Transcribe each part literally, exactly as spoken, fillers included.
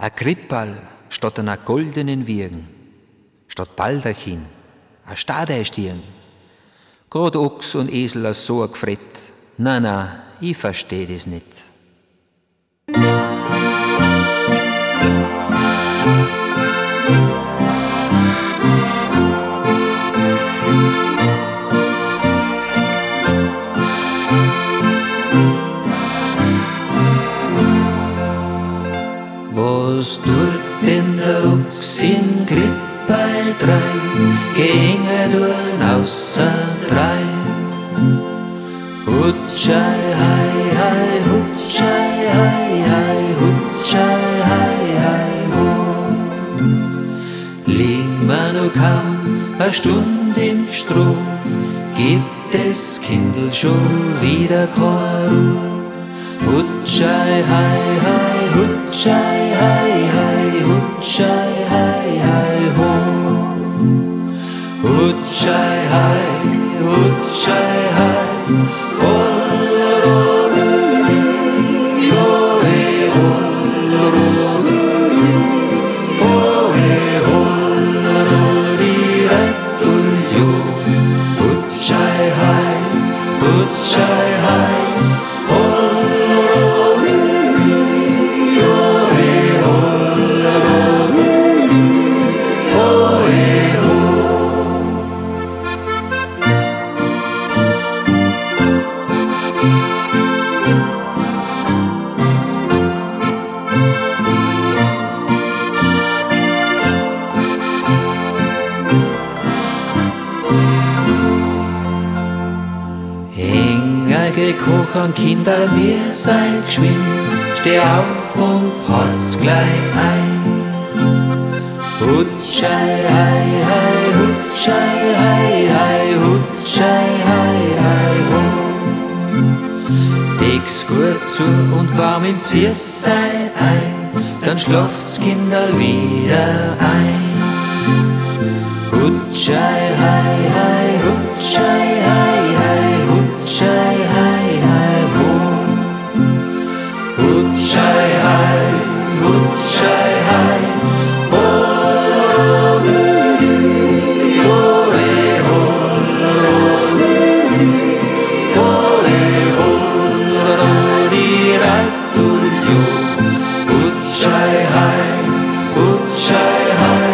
A Krippal statt einer goldenen Wiegen, statt Baldachin, a Stadeinstirn. Grad Ochs und Esel aus so a Gefrett, na na, ich versteh das nicht. Was tut denn der Ochs in Krippal drei, ginge durn außer drei? Hutschei, hei, hei, hutschei, hei, hei, hutschei, hei, hei, ho. Liegt man noch kaum a Stund im Stroh, gibt das Kindl schon wieder keine Ruh. Hutschei, hei, hei, hutschei, hei, hei, hutschei, hei, hei, ho. Hutschei, hei, hutschei, hei, hollorori, joe, hollorori, joe, hollorori, rettuljo. Hutschei, hei, hutschei, hei, Kochen Kinder, mir seid geschwind, steh auf und halt's gleich ein. Hutschei, hei, hei, hutschei, hei, hei, hutschei, hei, hei, ho. Deck's gut zu und warm im Pfirssei ein, dann schlaft's Kinder wieder ein. Hutschei, hei, hei, hutschei, hei, hei, hutschei, hei, hei, ho. Hutschei, hei, hutschei, hei, hollorori, joe, hollorori, joe, hollorori, rettuljo. Hutschei, hei, hutschei, hei,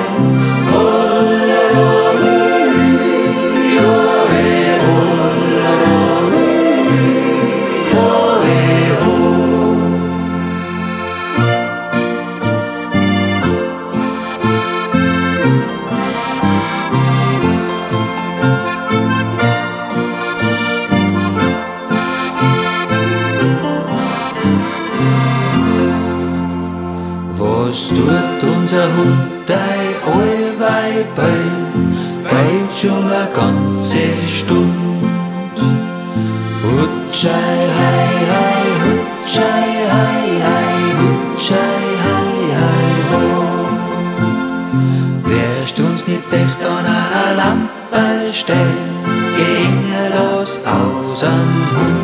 was tut unser Hund ei allweil bellt, bellt schon a ganze Stund. Hutschei, hei, hei, hutschei, hei, hei, hutschei, hei, hei, ho. Wärst uns nicht echt an a Lampe stell, ginge das aus an Hund.